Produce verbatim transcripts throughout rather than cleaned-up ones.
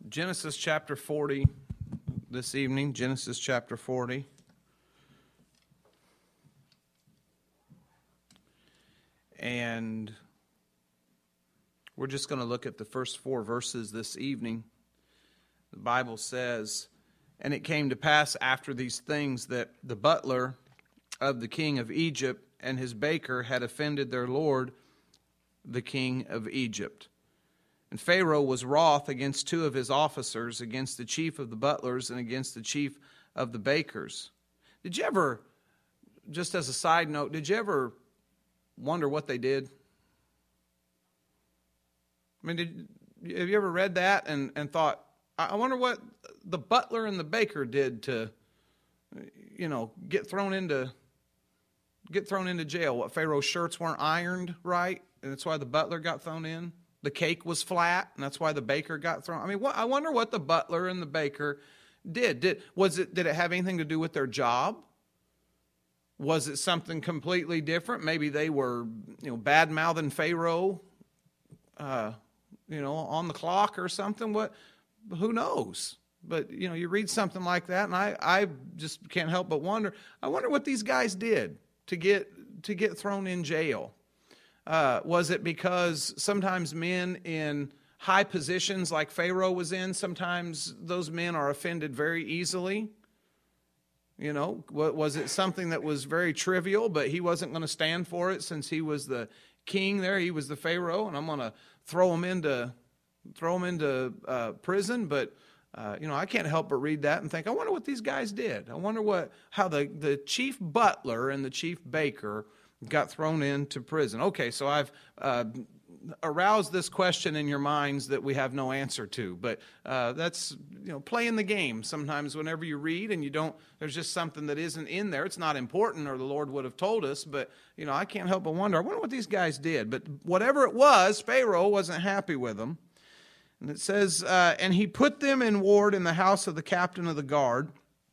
Genesis chapter forty this evening, Genesis chapter forty. And we're just going to look at the first four verses this evening. The Bible says, "And it came to pass after these things that the butler of the king of Egypt and his baker had offended their lord, the king of Egypt. And Pharaoh was wroth against two of his officers, against the chief of the butlers and against the chief of the bakers." Did you ever, just as a side note, did you ever wonder what they did? I mean, did, have you ever read that and, and thought, I wonder what the butler and the baker did to, you know, get thrown into get thrown into jail? What, Pharaoh's shirts weren't ironed right, and that's why the butler got thrown in? The cake was flat, and that's why the baker got thrown. I mean, what, I wonder what the butler and the baker did. Did was it? Did it have anything to do with their job? Was it something completely different? Maybe they were, you know, bad mouthing Pharaoh, uh, you know, on the clock or something. What? Who knows? But you know, you read something like that, and I, I just can't help but wonder. I wonder what these guys did to get to get thrown in jail. Uh, was it because sometimes men in high positions like Pharaoh was in, sometimes those men are offended very easily? You know, was it something that was very trivial, but he wasn't going to stand for it since he was the king there? He was the Pharaoh, and I'm going to throw him into throw him into uh, prison. But uh, you know, I can't help but read that and think, I wonder what these guys did. I wonder what how the the chief butler and the chief baker got thrown into prison. Okay, so I've uh, aroused this question in your minds that we have no answer to. But uh, that's, you know, playing the game. Sometimes whenever you read and you don't, there's just something that isn't in there. It's not important, or the Lord would have told us. But, you know, I can't help but wonder, I wonder what these guys did. But whatever it was, Pharaoh wasn't happy with them. And it says, uh, and he put them in ward in the house of the captain of the guard,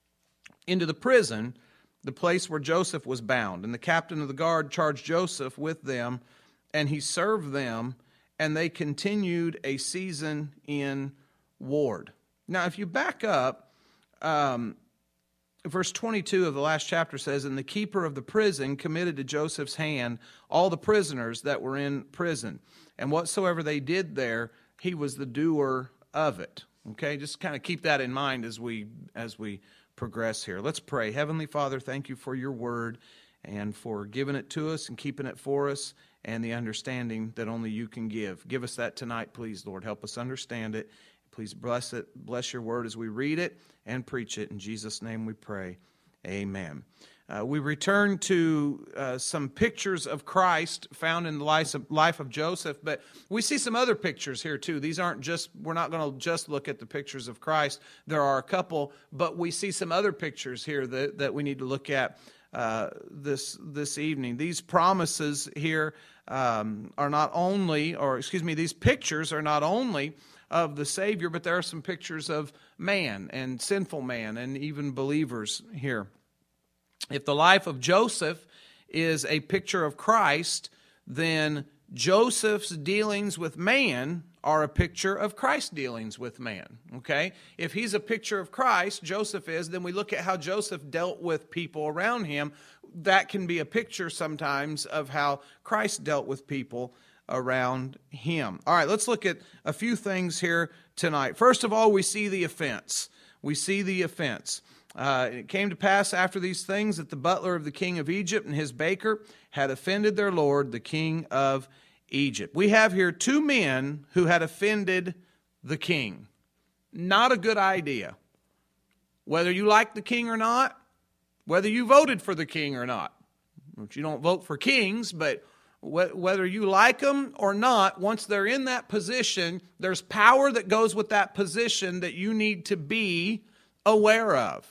into the prison, the place where Joseph was bound. And the captain of the guard charged Joseph with them, and he served them, and they continued a season in ward. Now, if you back up, um, verse twenty-two of the last chapter says, "And the keeper of the prison committed to Joseph's hand all the prisoners that were in prison. And whatsoever they did there, he was the doer of it." Okay, just kind of keep that in mind as we as we progress here. Let's pray. Heavenly Father, thank you for your word and for giving it to us and keeping it for us, and the understanding that only you can give. Give us that tonight, please, Lord. Help us understand it. Please bless it. Bless your word as we read it and preach it. In Jesus' name we pray. Amen. Uh, we return to uh, some pictures of Christ found in the life of, life of Joseph, but we see some other pictures here too. These aren't just, we're not going to just look at the pictures of Christ. There are a couple, but we see some other pictures here that, that we need to look at uh, this, this evening. These promises here um, are not only, or excuse me, these pictures are not only of the Savior, but there are some pictures of man and sinful man and even believers here. If the life of Joseph is a picture of Christ, then Joseph's dealings with man are a picture of Christ's dealings with man. Okay? If he's a picture of Christ, Joseph is, then we look at how Joseph dealt with people around him. That can be a picture sometimes of how Christ dealt with people around him. All right, let's look at a few things here tonight. First of all, we see the offense. We see the offense. Uh, it came to pass after these things that the butler of the king of Egypt and his baker had offended their lord, the king of Egypt. We have here two men who had offended the king. Not a good idea. Whether you like the king or not, whether you voted for the king or not. You don't vote for kings, but whether you like them or not, once they're in that position, there's power that goes with that position that you need to be aware of.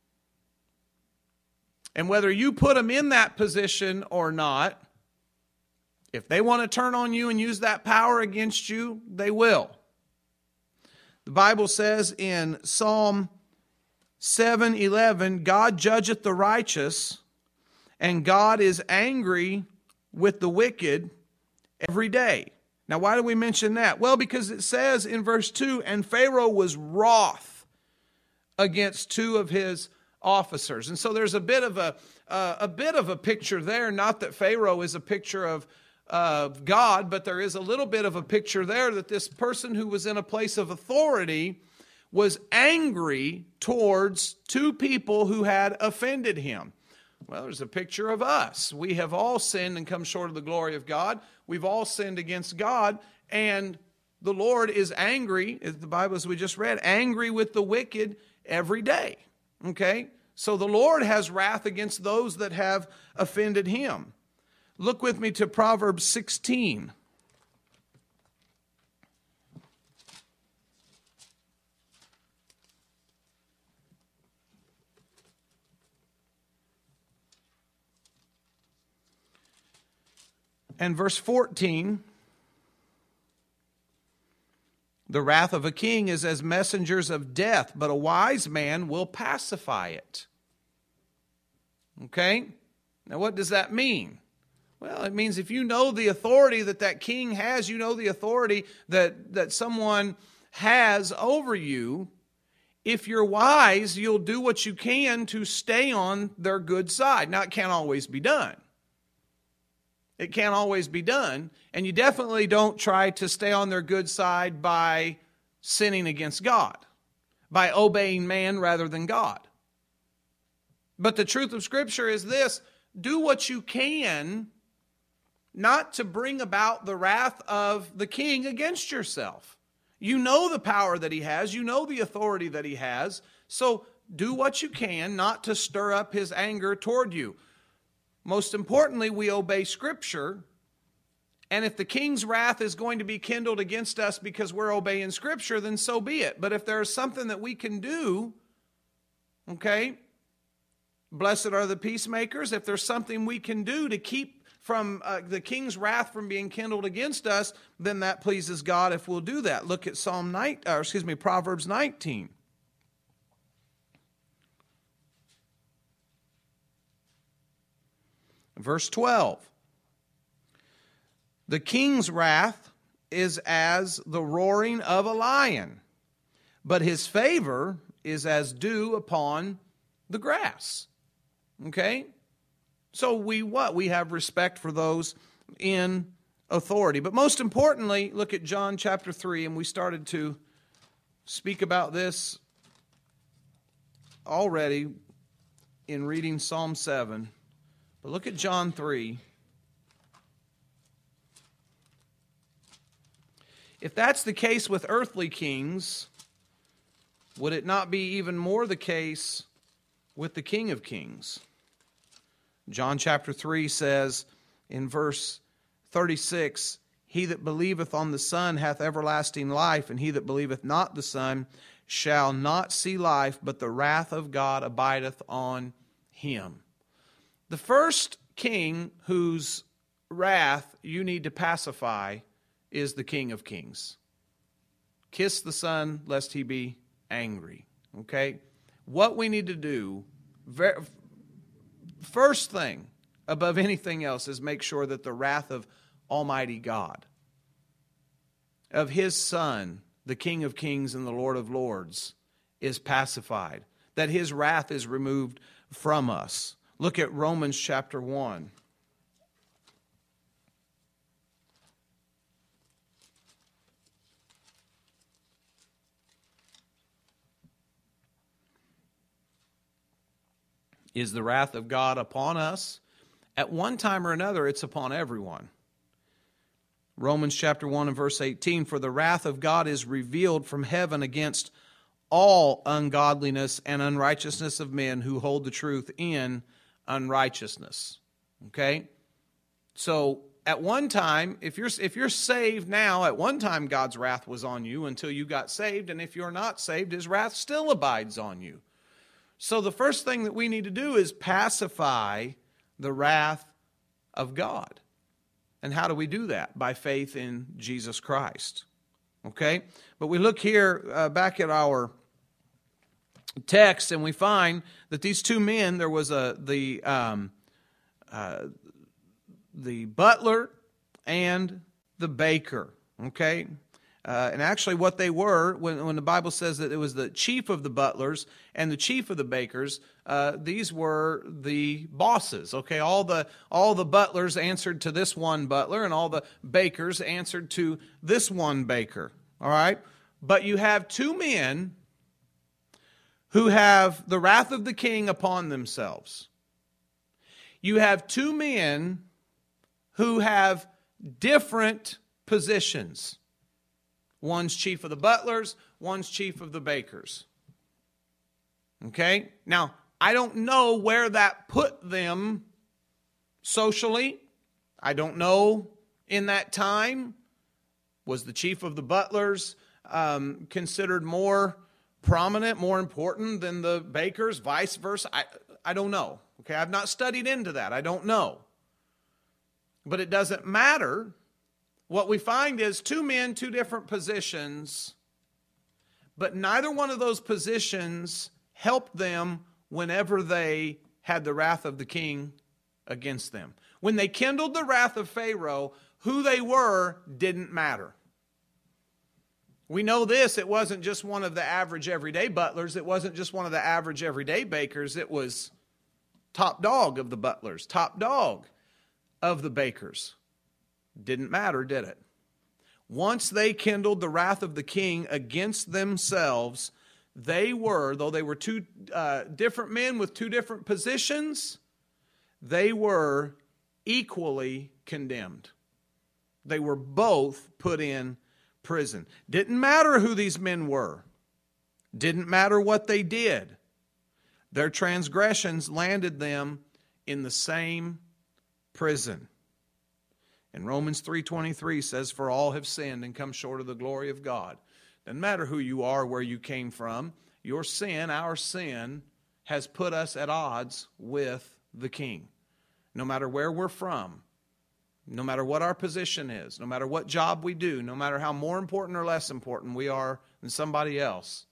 And whether you put them in that position or not, if they want to turn on you and use that power against you, they will. The Bible says in Psalm seven eleven, "God judgeth the righteous, and God is angry with the wicked every day." Now, why do we mention that? Well, because it says in verse two, and Pharaoh was wroth against two of his officers. And so there's a bit of a uh, a bit of a picture there. Not that Pharaoh is a picture of of God, but there is a little bit of a picture there that this person who was in a place of authority was angry towards two people who had offended him. Well, there's a picture of us. We have all sinned and come short of the glory of God. We've all sinned against God, and the Lord is angry, as the Bible, as we just read, angry with the wicked every day. Okay? So the Lord has wrath against those that have offended him. Look with me to Proverbs sixteen. And verse fourteen, the wrath of a king is as messengers of death, but a wise man will pacify it. Okay? Now what does that mean? Well, it means if you know the authority that that king has, you know the authority that, that someone has over you, if you're wise, you'll do what you can to stay on their good side. Now, it can't always be done. It can't always be done, and you definitely don't try to stay on their good side by sinning against God, by obeying man rather than God. But the truth of Scripture is this: do what you can not to bring about the wrath of the king against yourself. You know the power that he has, you know the authority that he has, so do what you can not to stir up his anger toward you. Most importantly, we obey Scripture, and if the king's wrath is going to be kindled against us because we're obeying Scripture, then so be it. But if there is something that we can do, okay, blessed are the peacemakers. If there's something we can do to keep from uh, the king's wrath from being kindled against us, then that pleases God if we'll do that. Look at Psalm nine, or excuse me, Proverbs nineteen. Verse twelve. The king's wrath is as the roaring of a lion, but his favor is as dew upon the grass. Okay? So we what? We have respect for those in authority. But most importantly, look at John chapter three, and we started to speak about this already in reading Psalm seven. But look at John three. If that's the case with earthly kings, would it not be even more the case with the King of Kings? John chapter three says in verse thirty-six, he that believeth on the Son hath everlasting life, and he that believeth not the Son shall not see life, but the wrath of God abideth on him. The first king whose wrath you need to pacify is the King of Kings. Kiss the Son, lest he be angry. Okay? What we need to do, very, first thing above anything else, is make sure that the wrath of Almighty God, of His Son, the King of Kings and the Lord of Lords, is pacified, that His wrath is removed from us. Look at Romans chapter one. Is the wrath of God upon us? At one time or another, it's upon everyone. Romans chapter one and verse eighteen, for the wrath of God is revealed from heaven against all ungodliness and unrighteousness of men who hold the truth in unrighteousness. Okay? So, at one time, if you're if you're saved now, at one time God's wrath was on you until you got saved, and if you're not saved, His wrath still abides on you. So the first thing that we need to do is pacify the wrath of God. And how do we do that? By faith in Jesus Christ. Okay? But we look here uh, back at our text, and we find that these two men, there was a the um, uh, the butler and the baker. Okay? Uh, and actually what they were, when, when the Bible says that it was the chief of the butlers and the chief of the bakers, uh, these were the bosses. Okay? All the, all the butlers answered to this one butler, and all the bakers answered to this one baker. All right? But you have two men who have the wrath of the king upon themselves. You have two men who have different positions. One's chief of the butlers, one's chief of the bakers. Okay? Now, I don't know where that put them socially. I don't know in that time. Was the chief of the butlers um, considered more prominent, more important than the bakers, vice versa? I, I don't know. Okay, I've not studied into that. I don't know. But it doesn't matter. What we find is two men, two different positions, but neither one of those positions helped them whenever they had the wrath of the king against them. When they kindled the wrath of Pharaoh, who they were didn't matter. We know this, it wasn't just one of the average everyday butlers. It wasn't just one of the average everyday bakers. It was top dog of the butlers, top dog of the bakers. Didn't matter, did it? Once they kindled the wrath of the king against themselves, they were, though they were two uh, different men with two different positions, they were equally condemned. They were both put in prison. Didn't matter who these men were. Didn't matter what they did. Their transgressions landed them in the same prison. And Romans three twenty-three says, "For all have sinned and come short of the glory of God." Doesn't matter who you are, where you came from. Your sin, our sin, has put us at odds with the King. No matter where we're from, no matter what our position is, no matter what job we do, no matter how more important or less important we are than somebody else,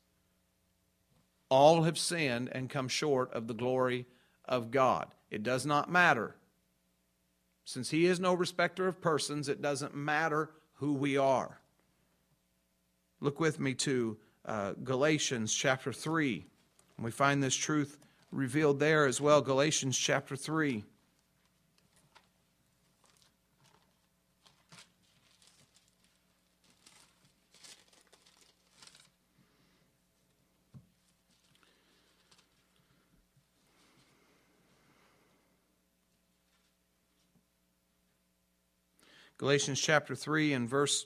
all have sinned and come short of the glory of God. It does not matter. Since He is no respecter of persons, it doesn't matter who we are. Look with me to uh, Galatians chapter three. And we find this truth revealed there as well. Galatians chapter three. Galatians chapter three and verse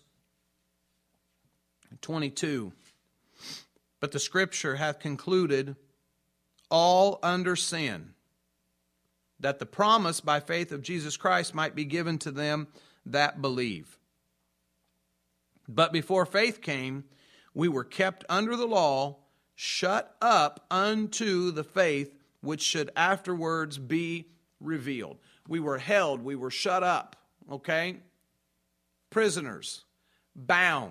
twenty-two. "But the Scripture hath concluded all under sin, that the promise by faith of Jesus Christ might be given to them that believe. But before faith came, we were kept under the law, shut up unto the faith which should afterwards be revealed." We were held, we were shut up, okay? Prisoners, bound.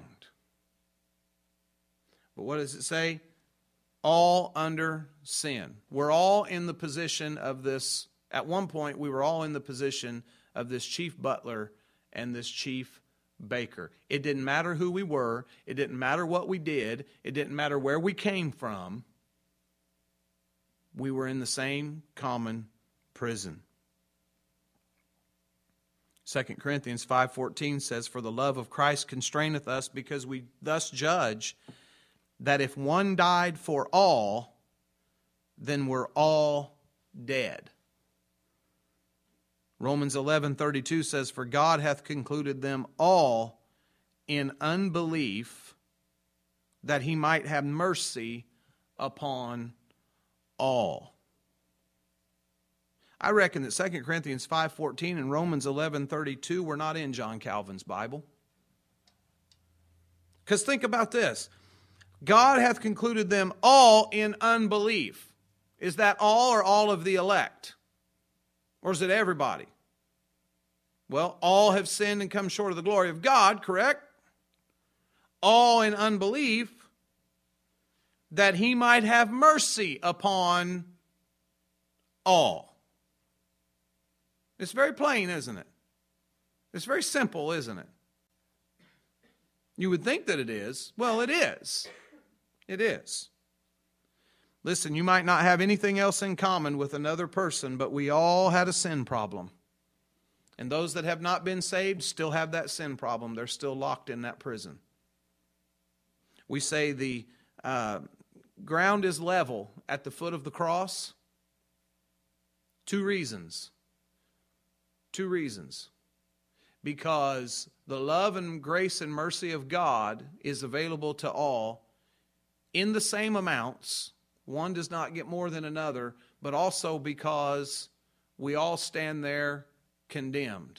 But what does it say? All under sin. We're all in the position of this, at one point we were all in the position of this chief butler and this chief baker. It didn't matter who we were. It didn't matter what we did. It didn't matter where we came from. We were in the same common prison. Second Corinthians five fourteen says, "For the love of Christ constraineth us, because we thus judge that if one died for all, then we're all dead." Romans eleven thirty-two says, "For God hath concluded them all in unbelief, that He might have mercy upon all." I reckon that Second Corinthians five fourteen and Romans eleven thirty-two were not in John Calvin's Bible. Because think about this. God hath concluded them all in unbelief. Is that all or all of the elect? Or is it everybody? Well, all have sinned and come short of the glory of God, correct? All in unbelief, that He might have mercy upon all. It's very plain, isn't it? It's very simple, isn't it? You would think that it is. Well, it is. It is. Listen, you might not have anything else in common with another person, but we all had a sin problem. And those that have not been saved still have that sin problem. They're still locked in that prison. We say the uh, ground is level at the foot of the cross. Two reasons. Two reasons. Because the love and grace and mercy of God is available to all in the same amounts. One does not get more than another, but also because we all stand there condemned.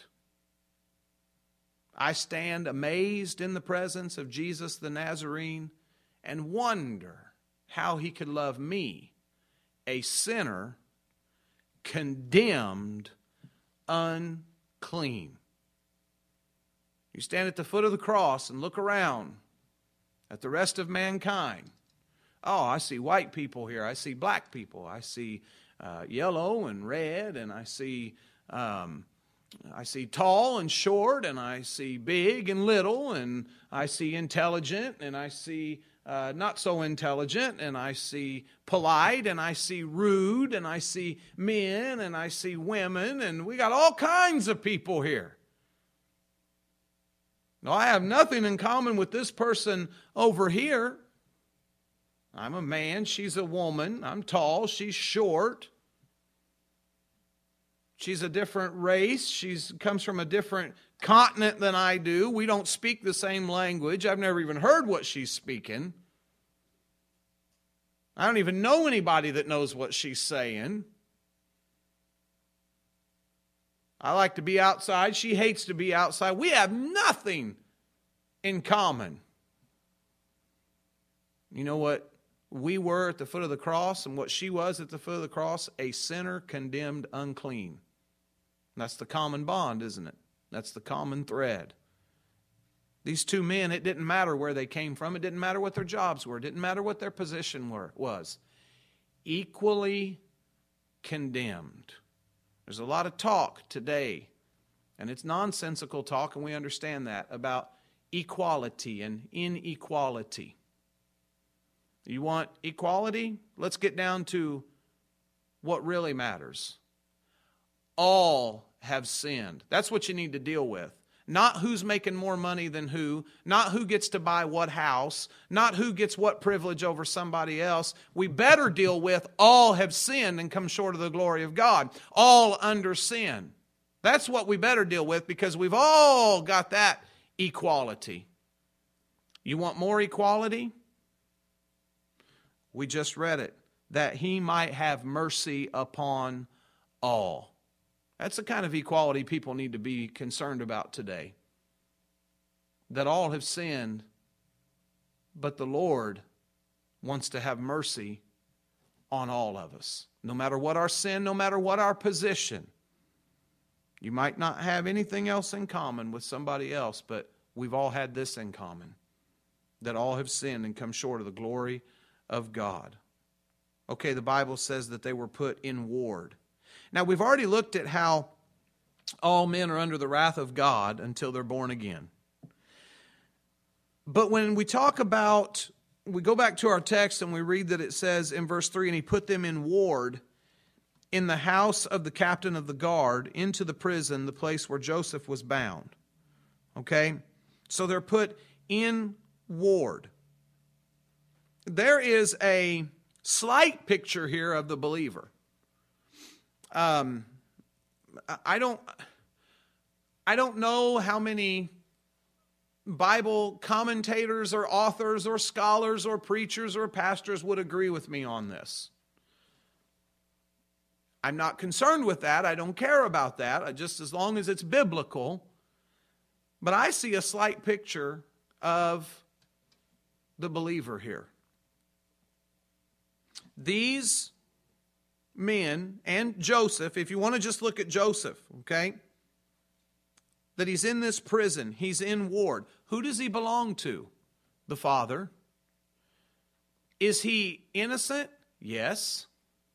I stand amazed in the presence of Jesus the Nazarene and wonder how he could love me, a sinner, condemned, unclean. You stand at the foot of the cross and look around at the rest of mankind. Oh, I see white people here. I see black people. I see uh, yellow and red, and I see um, I see tall and short, and I see big and little, and I see intelligent, and I see uh, not so intelligent, and I see polite, and I see rude, and I see men, and I see women, and we got all kinds of people here. No, I have nothing in common with this person over here. I'm a man, she's a woman. I'm tall, she's short. She's a different race. She comes from a different continent than I do. We don't speak the same language. I've never even heard what she's speaking. I don't even know anybody that knows what she's saying. I like to be outside. She hates to be outside. We have nothing in common. You know what we were at the foot of the cross and what she was at the foot of the cross? A sinner condemned unclean. That's the common bond, isn't it? That's the common thread. These two men, it didn't matter where they came from. It didn't matter what their jobs were. It didn't matter what their position were, was. Equally condemned. There's a lot of talk today, and it's nonsensical talk, and we understand that, about equality and inequality. You want equality? Let's get down to what really matters. All have sinned. That's what you need to deal with. Not who's making more money than who, not who gets to buy what house, not who gets what privilege over somebody else. We better deal with all have sinned and come short of the glory of God. All under sin. That's what we better deal with, because we've all got that equality. You want more equality? We just read it. That he might have mercy upon all. That's the kind of equality people need to be concerned about today. That all have sinned, but the Lord wants to have mercy on all of us. No matter what our sin, no matter what our position. You might not have anything else in common with somebody else, but we've all had this in common. That all have sinned and come short of the glory of God. Okay, the Bible says that they were put in ward. Now, we've already looked at how all men are under the wrath of God until they're born again. But when we talk about, we go back to our text and we read that it says in verse three, and he put them in ward in the house of the captain of the guard into the prison, the place where Joseph was bound. Okay? So they're put in ward. There is a slight picture here of the believer. Um, I don't, I don't know how many Bible commentators or authors or scholars or preachers or pastors would agree with me on this. I'm not concerned with that. I don't care about that, just as long as it's biblical. But I see a slight picture of the believer here. These men and Joseph, if you want to just look at Joseph, okay, that he's in this prison, he's in ward. Who does he belong to? The father. Is he innocent? Yes.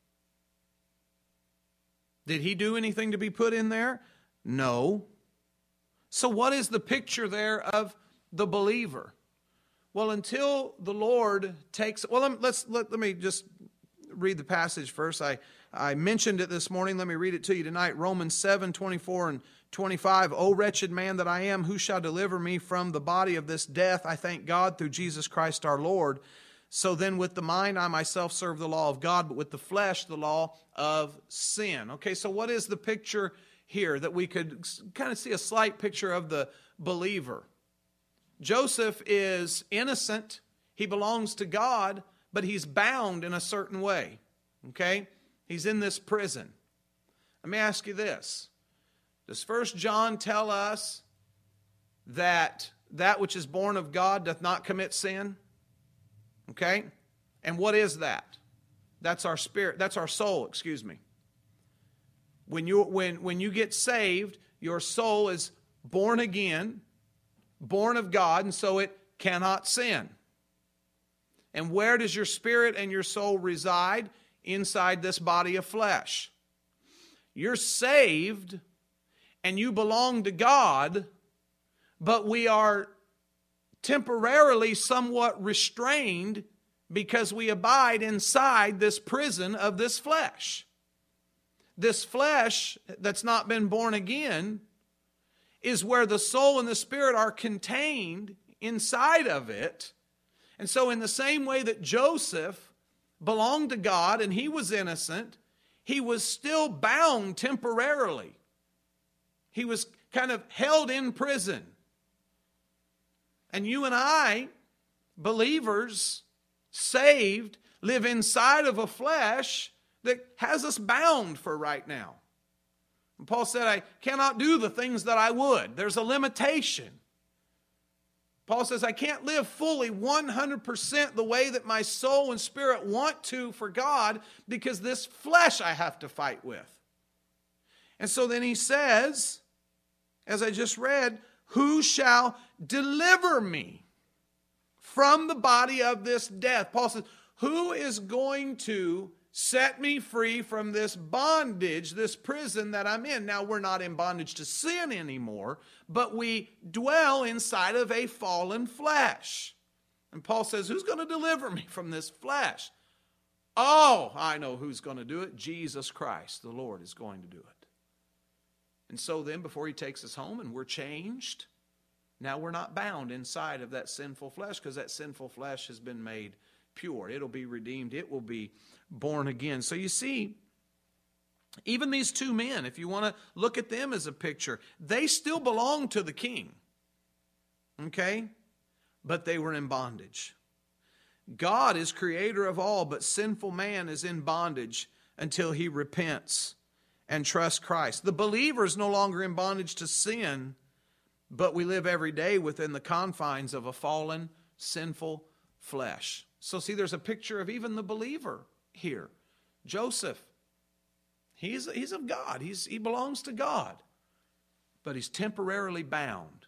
Did he do anything to be put in there? No. So what is the picture there of the believer. Well, until the Lord takes, well, let, let's, let, let me just read the passage first. I, I mentioned it this morning. Let me read it to you tonight. Romans seven, twenty-four and twenty-five. O wretched man that I am, who shall deliver me from the body of this death? I thank God through Jesus Christ our Lord. So then with the mind I myself serve the law of God, but with the flesh the law of sin. Okay, so what is the picture here that we could kind of see a slight picture of the believer? Joseph is innocent. He belongs to God, but he's bound in a certain way. Okay? He's in this prison. Let me ask you this. Does First John tell us that that which is born of God doth not commit sin? Okay? And what is that? That's our spirit. That's our soul, excuse me. When you, when, when you get saved, your soul is born again, born of God, and so it cannot sin. And where does your spirit and your soul reside? Inside this body of flesh. You're saved and you belong to God, but we are temporarily somewhat restrained because we abide inside this prison of this flesh. This flesh that's not been born again is where the soul and the spirit are contained inside of it. And so in the same way that Joseph belonged to God and he was innocent, he was still bound temporarily. He was kind of held in prison. And you and I, believers, saved, live inside of a flesh that has us bound for right now. And Paul said, I cannot do the things that I would. There's a limitation. Paul says, I can't live fully one hundred percent the way that my soul and spirit want to for God because this flesh I have to fight with. And so then he says, as I just read, who shall deliver me from the body of this death? Paul says, who is going to set me free from this bondage, this prison that I'm in? Now, we're not in bondage to sin anymore, but we dwell inside of a fallen flesh. And Paul says, who's going to deliver me from this flesh? Oh, I know who's going to do it. Jesus Christ, the Lord, is going to do it. And so then, before he takes us home and we're changed, now we're not bound inside of that sinful flesh because that sinful flesh has been made pure. It'll be redeemed. It will be born again. So you see, even these two men, if you want to look at them as a picture, they still belong to the king. Okay? But they were in bondage. God is creator of all, but sinful man is in bondage until he repents and trusts Christ. The believer is no longer in bondage to sin, but we live every day within the confines of a fallen, sinful flesh. So see, there's a picture of even the believer here. Joseph, he's, he's of God. He's, he belongs to God, but he's temporarily bound.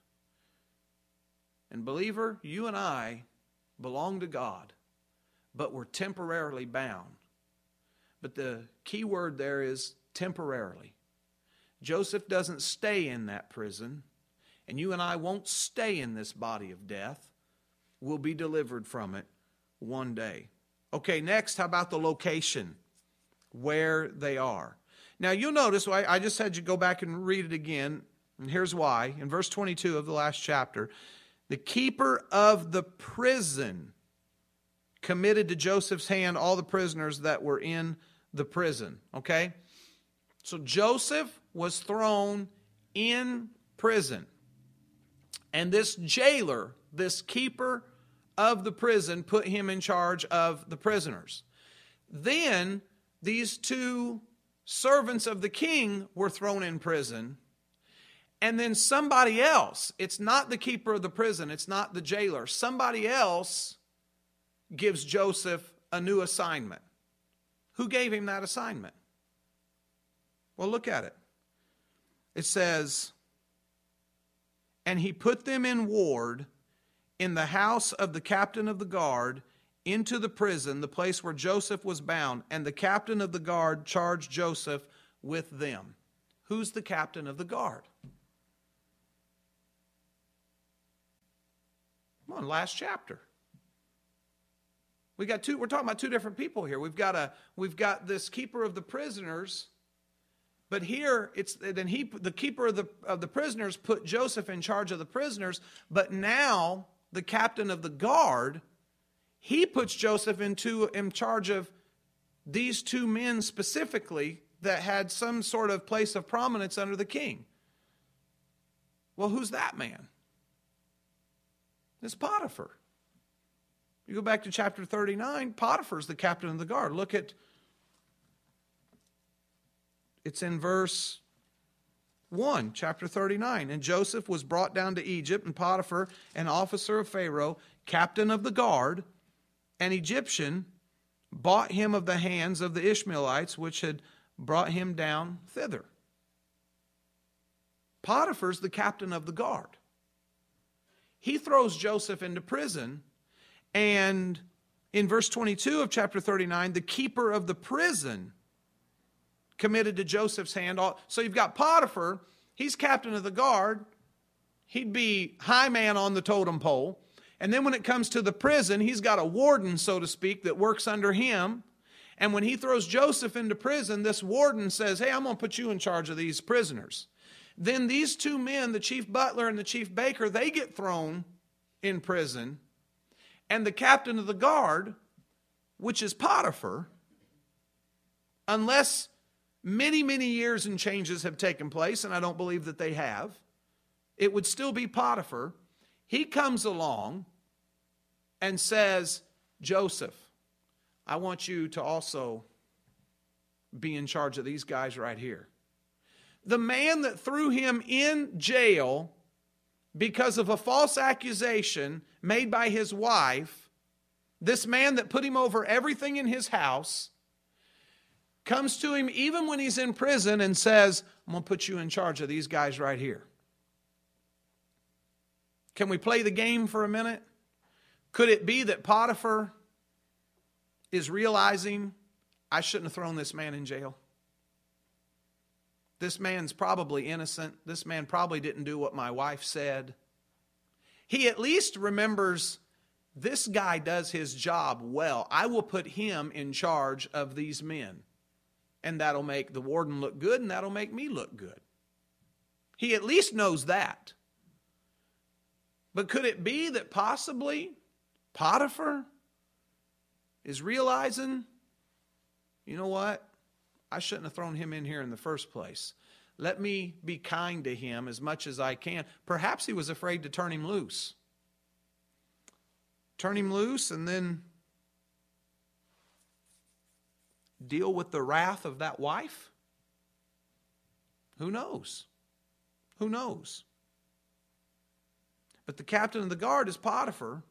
And believer, you and I belong to God, but we're temporarily bound. But the key word there is temporarily. Joseph doesn't stay in that prison, and you and I won't stay in this body of death. We'll be delivered from it one day. Okay, next, how about the location where they are? Now, you'll notice, I just had you go back and read it again, and here's why. In verse twenty-two of the last chapter, the keeper of the prison committed to Joseph's hand all the prisoners that were in the prison. Okay? So Joseph was thrown in prison. And this jailer, this keeper of the prison, put him in charge of the prisoners. Then these two servants of the king were thrown in prison. And then somebody else, it's not the keeper of the prison, it's not the jailer, somebody else gives Joseph a new assignment. Who gave him that assignment? Well, look at it. It says, and he put them in ward in the house of the captain of the guard into the prison, the place where Joseph was bound, and the captain of the guard charged Joseph with them. Who's the captain of the guard? Come on, last chapter. We got two, we're talking about two different people here. We've got a we've got this keeper of the prisoners, but here it's then he the keeper of the of the prisoners put Joseph in charge of the prisoners, but now the captain of the guard, he puts Joseph into in charge of these two men specifically that had some sort of place of prominence under the king. Well, who's that man? It's Potiphar. You go back to chapter thirty-nine, Potiphar's the captain of the guard. Look at, it's in verse one, chapter thirty-nine. And Joseph was brought down to Egypt, and Potiphar, an officer of Pharaoh, captain of the guard, an Egyptian, bought him of the hands of the Ishmaelites, which had brought him down thither. Potiphar's the captain of the guard. He throws Joseph into prison, and in verse twenty-two of chapter thirty-nine, the keeper of the prison committed to Joseph's hand. So you've got Potiphar, he's captain of the guard. He'd be high man on the totem pole. And then when it comes to the prison, he's got a warden, so to speak, that works under him. And when he throws Joseph into prison, this warden says, hey, I'm going to put you in charge of these prisoners. Then these two men, the chief butler and the chief baker, they get thrown in prison. And the captain of the guard, which is Potiphar, unless many, many years and changes have taken place, and I don't believe that they have, it would still be Potiphar. He comes along and says, Joseph, I want you to also be in charge of these guys right here. The man that threw him in jail because of a false accusation made by his wife, this man that put him over everything in his house, comes to him even when he's in prison and says, I'm going to put you in charge of these guys right here. Can we play the game for a minute? Could it be that Potiphar is realizing, I shouldn't have thrown this man in jail? This man's probably innocent. This man probably didn't do what my wife said. He at least remembers, this guy does his job well. I will put him in charge of these men. And that'll make the warden look good, and that'll make me look good. He at least knows that. But could it be that possibly Potiphar is realizing, you know what? I shouldn't have thrown him in here in the first place. Let me be kind to him as much as I can. Perhaps he was afraid to turn him loose. Turn him loose and then deal with the wrath of that wife? Who knows? Who knows? But the captain of the guard is Potiphar.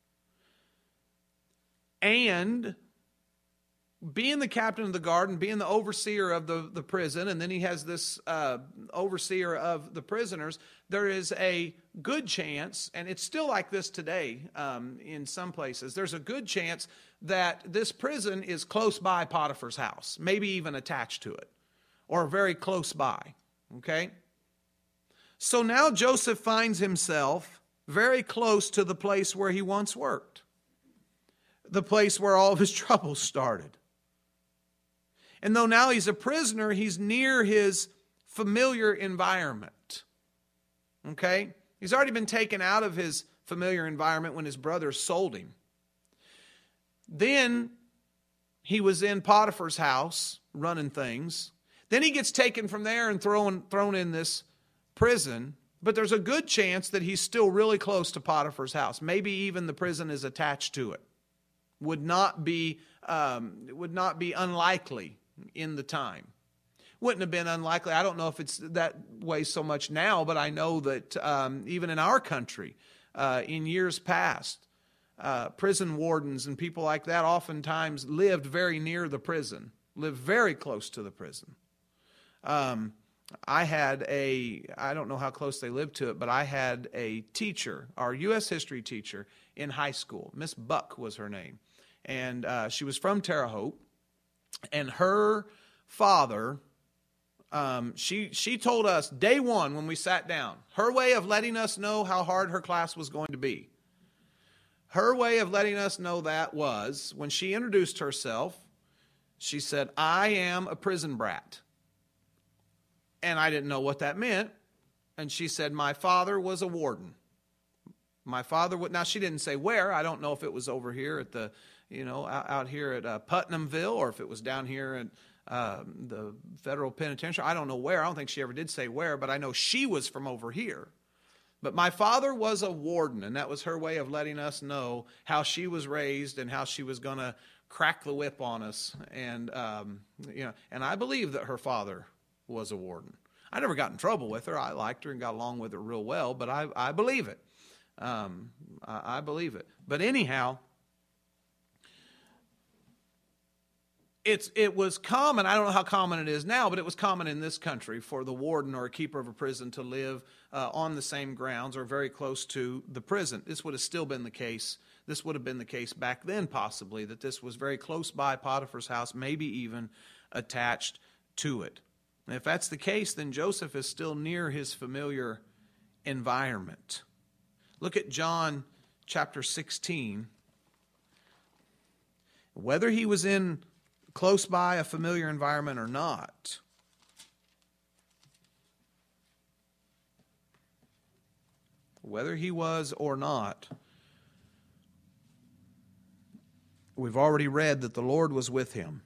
And being the captain of the guard and being the overseer of the, the prison, and then he has this uh, overseer of the prisoners, there is a good chance, and it's still like this today um, in some places, there's a good chance that this prison is close by Potiphar's house, maybe even attached to it, or very close by, okay? So now Joseph finds himself very close to the place where he once worked, the place where all of his troubles started. And though now he's a prisoner, he's near his familiar environment. Okay? He's already been taken out of his familiar environment when his brothers sold him. Then he was in Potiphar's house running things. Then he gets taken from there and thrown, thrown in this prison. But there's a good chance that he's still really close to Potiphar's house. Maybe even the prison is attached to it. Would not be, um, would not be unlikely in the time. Wouldn't have been unlikely. I don't know if it's that way so much now, but I know that um, even in our country, uh, in years past, uh, prison wardens and people like that oftentimes lived very near the prison, lived very close to the prison. Um, I had a, I don't know how close they lived to it, but I had a teacher, our U S history teacher in high school. Miss Buck was her name. And uh, she was from Terre Haute. And her father, um, she she told us day one when we sat down, her way of letting us know how hard her class was going to be. Her way of letting us know that was when she introduced herself, she said, "I am a prison brat." And I didn't know what that meant. And she said, "My father was a warden." My father would, now she didn't say where. I don't know if it was over here at the, you know, out, out here at uh, Putnamville, or if it was down here at uh, the federal penitentiary. I don't know where. I don't think she ever did say where, but I know she was from over here. But my father was a warden, and that was her way of letting us know how she was raised and how she was going to crack the whip on us. And, um, you know, and I believe that her father was a warden. I never got in trouble with her. I liked her and got along with her real well, but I, I believe it. Um, I, I believe it. But anyhow, it's it was common. I don't know how common it is now, but it was common in this country for the warden or a keeper of a prison to live uh, on the same grounds or very close to the prison. This would have still been the case. This would have been the case back then, possibly, that this was very close by Potiphar's house, maybe even attached to it. And if that's the case, then Joseph is still near his familiar environment. Look at John chapter sixteen. Whether he was in close by a familiar environment or not, whether he was or not, we've already read that the Lord was with him.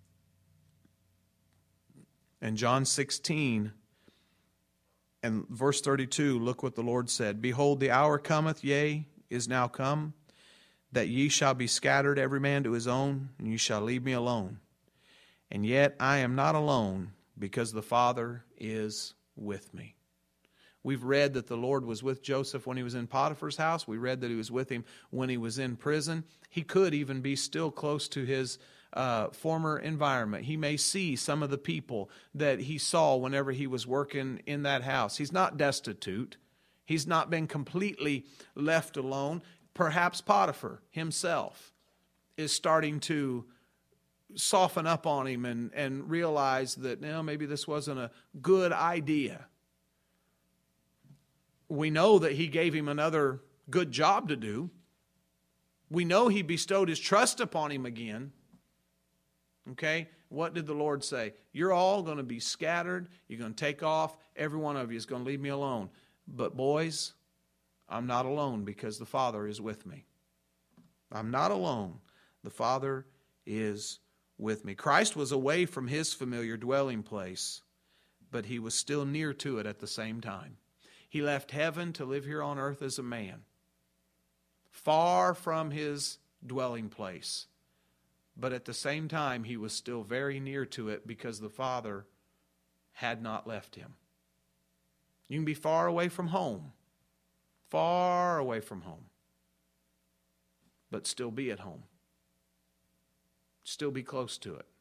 And John sixteen and verse thirty-two, look what the Lord said. "Behold, the hour cometh, yea, is now come, that ye shall be scattered every man to his own, and ye shall leave me alone. And yet I am not alone, because the Father is with me." We've read that the Lord was with Joseph when he was in Potiphar's house. We read that he was with him when he was in prison. He could even be still close to his uh, former environment. He may see some of the people that he saw whenever he was working in that house. He's not destitute. He's not been completely left alone. Perhaps Potiphar himself is starting to soften up on him and, and realize that, you know, maybe this wasn't a good idea. We know that he gave him another good job to do. We know he bestowed his trust upon him again. Okay? What did the Lord say? You're all going to be scattered. You're going to take off. Every one of you is going to leave me alone. But boys, I'm not alone because the Father is with me. I'm not alone. The Father is with me. Christ was away from his familiar dwelling place, but he was still near to it at the same time. He left heaven to live here on earth as a man, far from his dwelling place. But at the same time, he was still very near to it because the Father had not left him. You can be far away from home, far away from home, but still be at home. Still be close to it.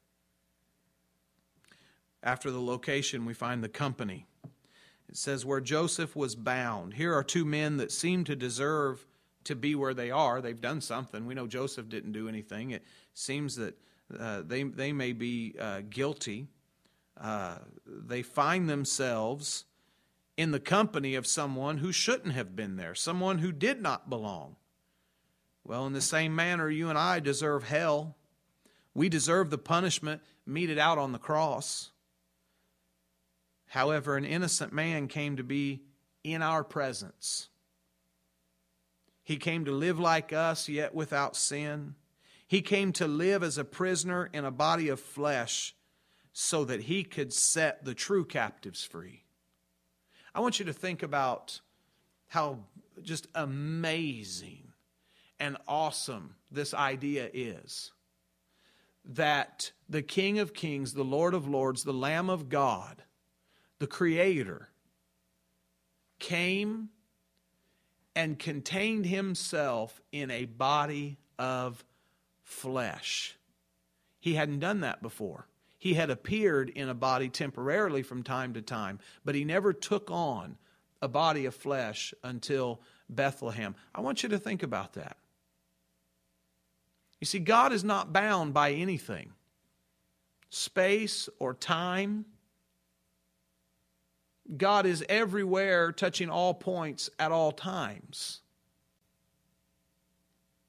After the location, we find the company. It says, where Joseph was bound. Here are two men that seem to deserve to be where they are. They've done something. We know Joseph didn't do anything. It seems that uh, they, they may be uh, guilty. Uh, they find themselves in the company of someone who shouldn't have been there, someone who did not belong. Well, in the same manner, you and I deserve hell. We deserve the punishment meted out on the cross. However, an innocent man came to be in our presence. He came to live like us, yet without sin. He came to live as a prisoner in a body of flesh so that he could set the true captives free. I want you to think about how just amazing and awesome this idea is. That the King of Kings, the Lord of Lords, the Lamb of God, the Creator, came and contained himself in a body of flesh. He hadn't done that before. He had appeared in a body temporarily from time to time, but he never took on a body of flesh until Bethlehem. I want you to think about that. You see, God is not bound by anything, space or time. God is everywhere, touching all points at all times.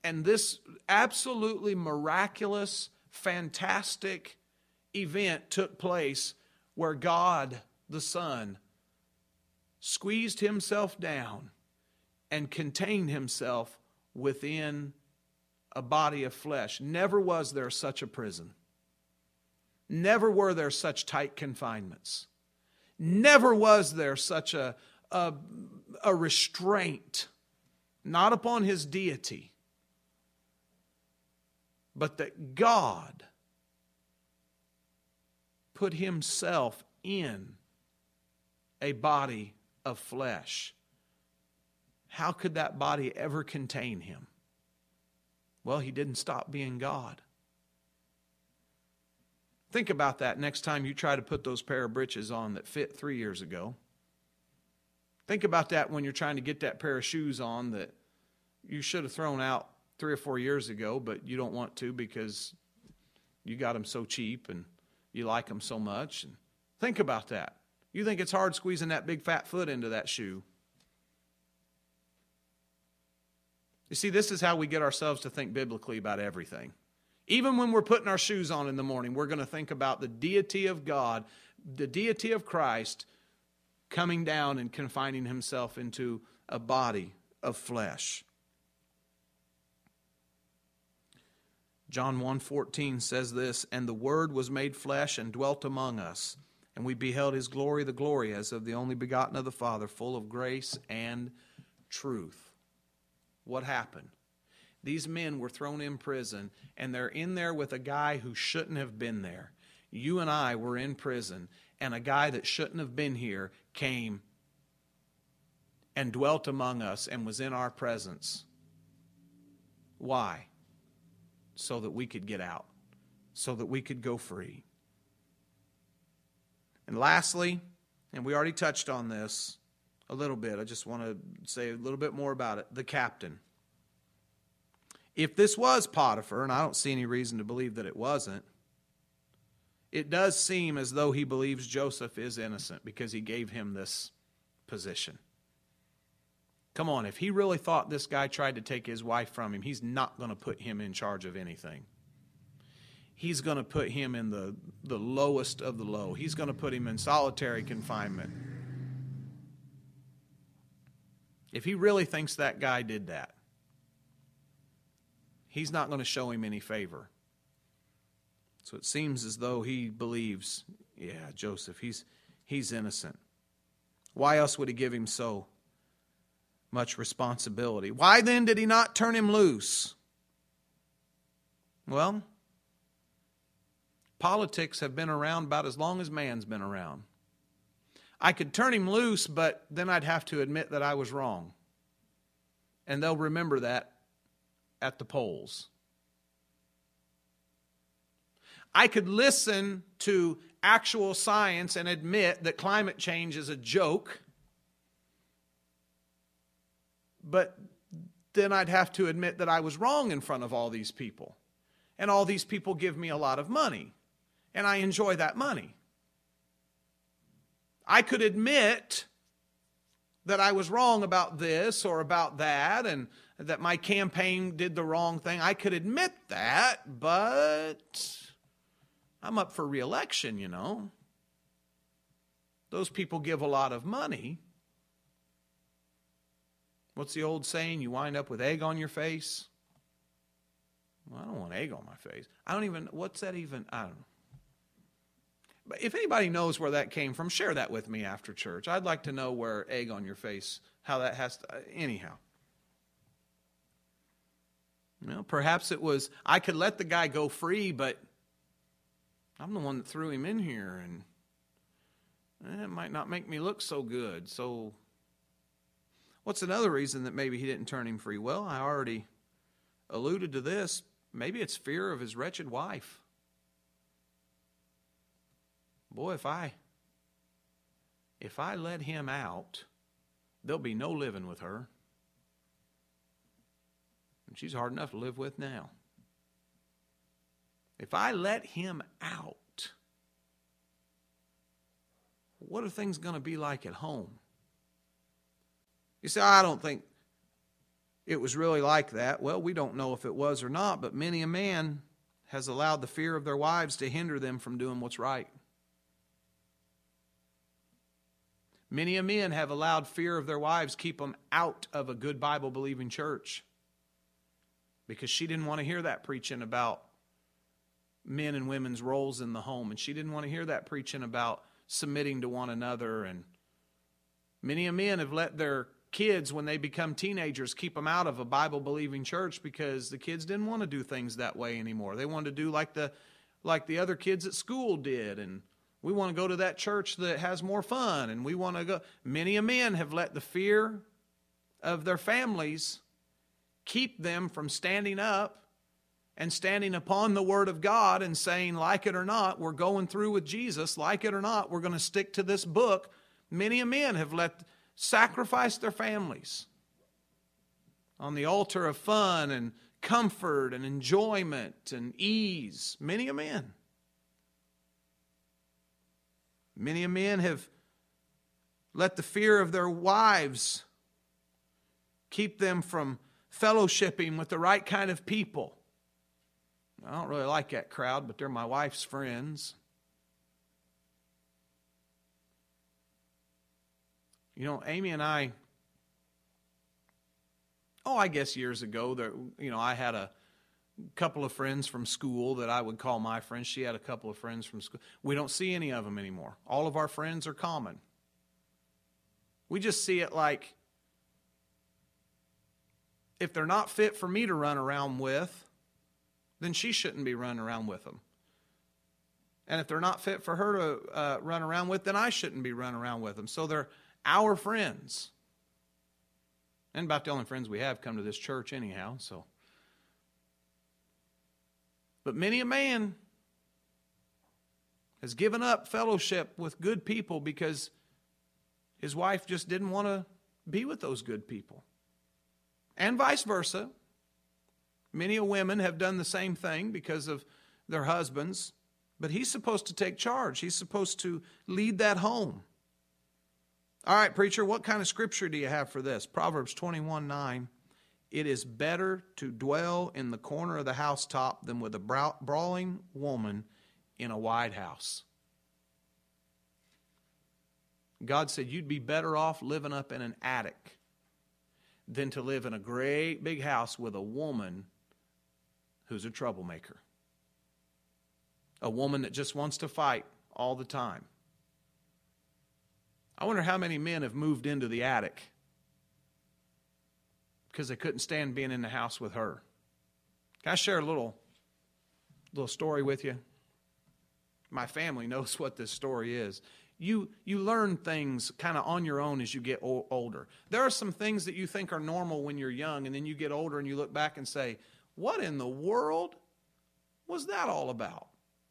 and this absolutely miraculous, fantastic event took place where God, the Son, squeezed himself down and contained himself within a body of flesh. Never was there such a prison. Never were there such tight confinements. Never was there such a, a, a restraint, not upon his deity, but that God put himself in a body of flesh. How could that body ever contain him? Well, he didn't stop being God. Think about that next time you try to put those pair of britches on that fit three years ago. Think about that when you're trying to get that pair of shoes on that you should have thrown out three or four years ago, but you don't want to because you got them so cheap and you like them so much. And think about that. You think it's hard squeezing that big fat foot into that shoe. You see, this is how we get ourselves to think biblically about everything. Even when we're putting our shoes on in the morning, we're going to think about the deity of God, the deity of Christ coming down and confining himself into a body of flesh. John one fourteen says this, "And the Word was made flesh and dwelt among us, and we beheld his glory, the glory as of the only begotten of the Father, full of grace and truth." What happened? These men were thrown in prison, and they're in there with a guy who shouldn't have been there. You and I were in prison, and a guy that shouldn't have been here came and dwelt among us and was in our presence. Why? So that we could get out, so that we could go free. And lastly, and we already touched on this a little bit, I just want to say a little bit more about it, the captain. If this was Potiphar, and I don't see any reason to believe that it wasn't, it does seem as though he believes Joseph is innocent because he gave him this position. Come on, if he really thought this guy tried to take his wife from him, he's not going to put him in charge of anything. He's going to put him in the, the lowest of the low. He's going to put him in solitary confinement. If he really thinks that guy did that, he's not going to show him any favor. So it seems as though he believes, yeah, Joseph, he's he's innocent. Why else would he give him so much responsibility? Why then did he not turn him loose? Well, politics have been around about as long as man's been around. I could turn him loose, but then I'd have to admit that I was wrong. And they'll remember that at the polls. I could listen to actual science and admit that climate change is a joke, but then I'd have to admit that I was wrong in front of all these people. And all these people give me a lot of money, and I enjoy that money. I could admit that I was wrong about this or about that, and that my campaign did the wrong thing. I could admit that, but I'm up for re-election, you know. Those people give a lot of money. What's the old saying? You wind up with egg on your face? Well, I don't want egg on my face. I don't even, what's that even? I don't know. But if anybody knows where that came from, share that with me after church. I'd like to know where egg on your face, how that has to, anyhow. You know, perhaps it was, I could let the guy go free, but I'm the one that threw him in here, and eh, it might not make me look so good. So what's another reason that maybe he didn't turn him free? Well, I already alluded to this. Maybe it's fear of his wretched wife. Boy, if I if I let him out, there'll be no living with her. And she's hard enough to live with now. If I let him out, what are things going to be like at home? You say, I don't think, it was really like that. Well, we don't know if it was or not, but many a man has allowed the fear of their wives to hinder them from doing what's right. Many a men have allowed fear of their wives keep them out of a good Bible-believing church because she didn't want to hear that preaching about men and women's roles in the home, and she didn't want to hear that preaching about submitting to one another. And many a men have let their kids, when they become teenagers, keep them out of a Bible-believing church because the kids didn't want to do things that way anymore. They wanted to do like the like the other kids at school did, and we want to go to that church that has more fun, and we want to go. Many a men have let the fear of their families keep them from standing up and standing upon the Word of God and saying, like it or not, we're going through with Jesus. Like it or not, we're going to stick to this book. Many a men have let sacrifice their families on the altar of fun and comfort and enjoyment and ease. Many a man. Many a men have let the fear of their wives keep them from fellowshipping with the right kind of people. I don't really like that crowd, but they're my wife's friends. You know, Amy and I, oh, I guess years ago, there, you know, I had a couple of friends from school that I would call my friends. She had a couple of friends from school. We don't see any of them anymore. All of our friends are common. We just see it like, if they're not fit for me to run around with, then she shouldn't be running around with them. And if they're not fit for her to uh, run around with, then I shouldn't be running around with them. So they're our friends. And about the only friends we have come to this church anyhow, so. But many a man has given up fellowship with good people because his wife just didn't want to be with those good people. And vice versa. Many a women have done the same thing because of their husbands. But he's supposed to take charge. He's supposed to lead that home. All right, preacher, what kind of scripture do you have for this? Proverbs twenty-one nine. It is better to dwell in the corner of the housetop than with a brawling woman in a wide house. God said you'd be better off living up in an attic than to live in a great big house with a woman who's a troublemaker. A woman that just wants to fight all the time. I wonder how many men have moved into the attic because they couldn't stand being in the house with her. Can I share a little, little story with you? My family knows what this story is. You, you learn things kind of on your own as you get o- older. There are some things that you think are normal when you're young, and then you get older and you look back and say, what in the world was that all about?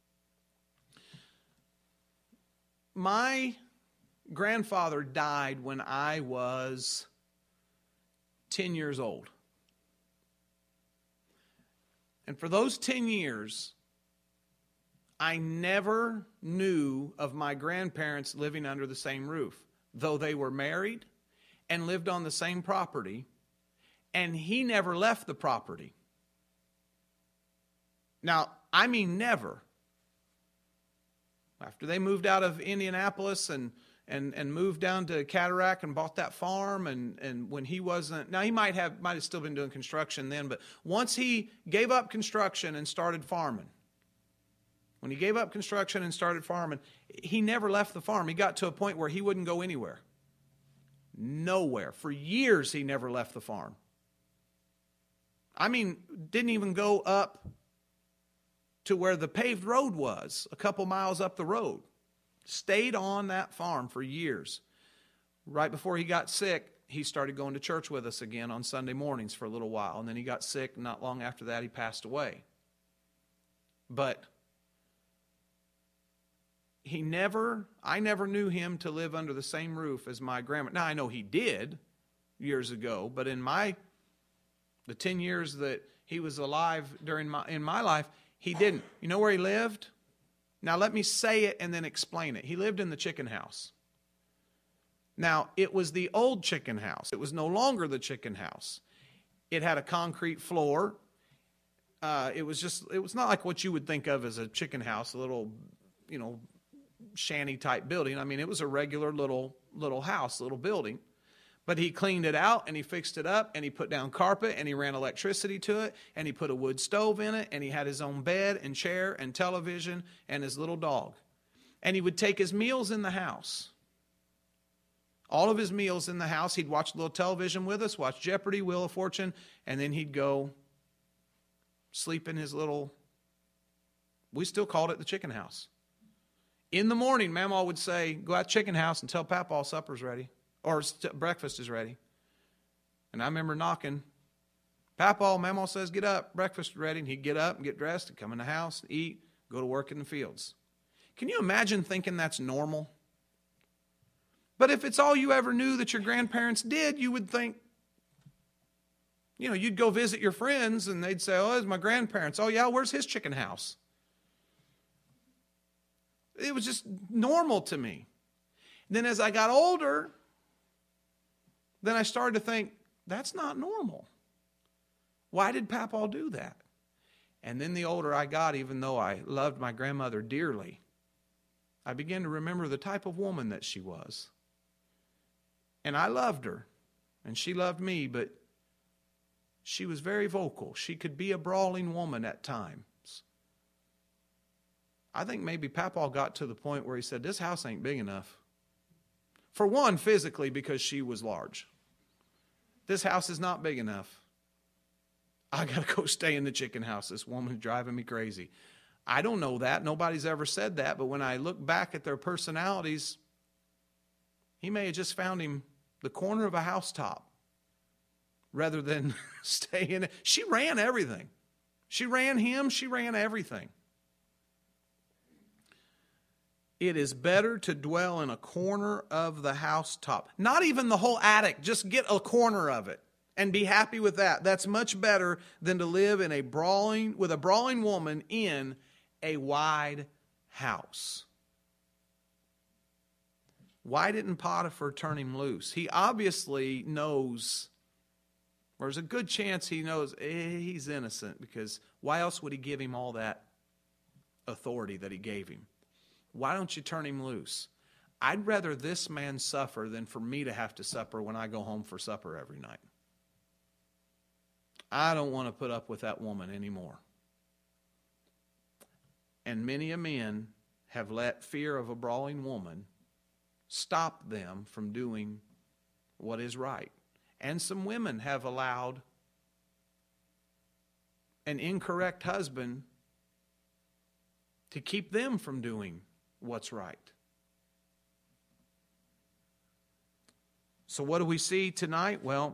My grandfather died when I was ten years old. And for those ten years, I never knew of my grandparents living under the same roof, though they were married and lived on the same property, and he never left the property. Now, I mean never. After they moved out of Indianapolis and and and moved down to Cataract and bought that farm, and, and when he wasn't, now he might have might have still been doing construction then, but once he gave up construction and started farming, when he gave up construction and started farming, he never left the farm. He got to a point where he wouldn't go anywhere. Nowhere. For years he never left the farm. I mean, didn't even go up to where the paved road was, a couple miles up the road. Stayed on that farm for years. Right before he got sick, he started going to church with us again on Sunday mornings for a little while. And then he got sick, and not long after that, he passed away. But he never, I never knew him to live under the same roof as my grandma. Now, I know he did years ago, but in my, the ten years that he was alive during my, in my life, he didn't. You know where he lived? Now, let me say it and then explain it. He lived in the chicken house. Now, it was the old chicken house. It was no longer the chicken house. It had a concrete floor. Uh, it was just, it was not like what you would think of as a chicken house, a little, you know, shanty type building. I mean, it was a regular little, little house, little building. But he cleaned it out and he fixed it up and he put down carpet and he ran electricity to it and he put a wood stove in it and he had his own bed and chair and television and his little dog. And he would take his meals in the house. All of his meals in the house. He'd watch a little television with us, watch Jeopardy, Wheel of Fortune, and then he'd go sleep in his little, we still called it the chicken house. In the morning, Mamaw would say, go out to chicken house and tell Papaw supper's ready. Or st- breakfast is ready. And I remember knocking. Papaw, Mamaw says, get up, breakfast is ready. And he'd get up and get dressed and come in the house and eat, go to work in the fields. Can you imagine thinking that's normal? But if it's all you ever knew that your grandparents did, you would think, you know, you'd go visit your friends and they'd say, oh, it's my grandparents. Oh, yeah, where's his chicken house? It was just normal to me. Then as I got older, then I started to think, that's not normal. Why did Papaw do that? And then the older I got, even though I loved my grandmother dearly, I began to remember the type of woman that she was. And I loved her, and she loved me, but she was very vocal. She could be a brawling woman at times. I think maybe Papaw got to the point where he said, this house ain't big enough. For one, physically, because she was large. This house is not big enough. I got to go stay in the chicken house. This woman is driving me crazy. I don't know that. Nobody's ever said that. But when I look back at their personalities, he may have just found him the corner of a housetop rather than stay in it. She ran everything. She ran him. She ran everything. It is better to dwell in a corner of the housetop. Not even the whole attic. Just get a corner of it and be happy with that. That's much better than to live in a brawling with a brawling woman in a wide house. Why didn't Potiphar turn him loose? He obviously knows, or there's a good chance he knows eh, he's innocent, because why else would he give him all that authority that he gave him? Why don't you turn him loose? I'd rather this man suffer than for me to have to suffer when I go home for supper every night. I don't want to put up with that woman anymore. And many a men have let fear of a brawling woman stop them from doing what is right. And some women have allowed an incorrect husband to keep them from doing what's right. So what do we see tonight? Well,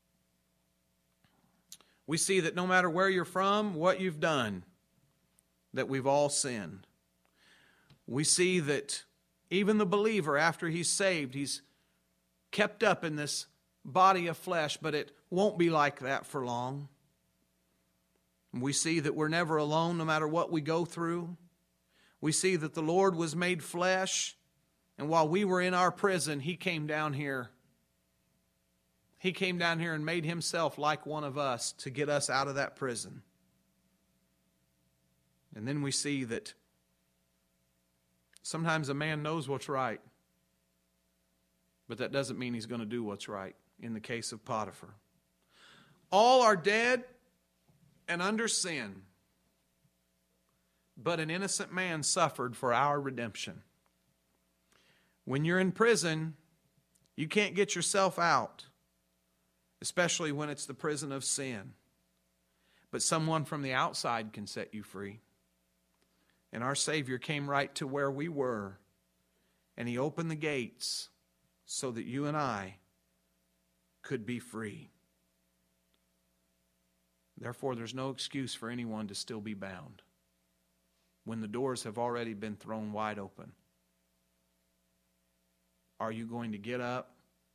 we see that no matter where you're from, what you've done, that we've all sinned. We see that even the believer, after he's saved, he's kept up in this body of flesh, but it won't be like that for long. We see that we're never alone no matter what we go through. We see that the Lord was made flesh, and while we were in our prison, He came down here. He came down here and made Himself like one of us to get us out of that prison. And then we see that sometimes a man knows what's right, but that doesn't mean he's going to do what's right in the case of Potiphar. All are dead and under sin, but an innocent man suffered for our redemption. When you're in prison, you can't get yourself out, especially when it's the prison of sin. But someone from the outside can set you free. And our Savior came right to where we were, and He opened the gates so that you and I could be free. Therefore, there's no excuse for anyone to still be bound when the doors have already been thrown wide open. Are you going to get up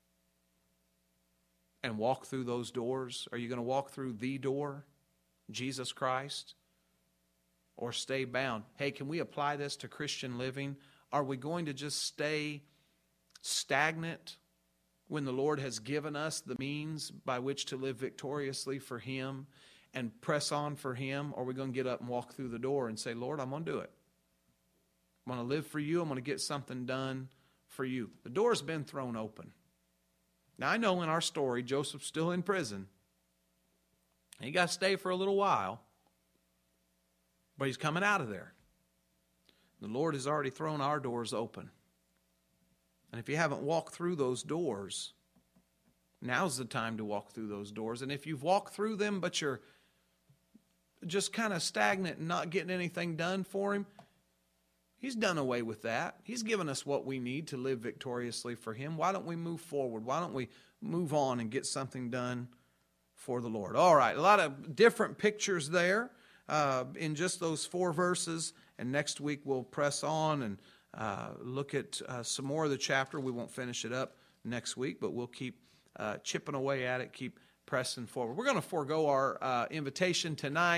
and walk through those doors? Are you going to walk through the door, Jesus Christ, or stay bound? Hey, can we apply this to Christian living? Are we going to just stay stagnant when the Lord has given us the means by which to live victoriously for Him and press on for Him? Or are we going to get up and walk through the door and say, Lord, I'm going to do it. I'm going to live for You. I'm going to get something done for You. The door's been thrown open. Now, I know in our story, Joseph's still in prison. He got to stay for a little while, but he's coming out of there. The Lord has already thrown our doors open. And if you haven't walked through those doors, now's the time to walk through those doors. And if you've walked through them, but you're just kind of stagnant and not getting anything done for Him, He's done away with that. He's given us what we need to live victoriously for Him. Why don't we move forward? Why don't we move on and get something done for the Lord? All right, a lot of different pictures there uh, in just those four verses. And next week we'll press on and uh, look at uh, some more of the chapter. We won't finish it up next week, but we'll keep uh, chipping away at it, keep pressing forward. We're going to forego our uh, invitation tonight.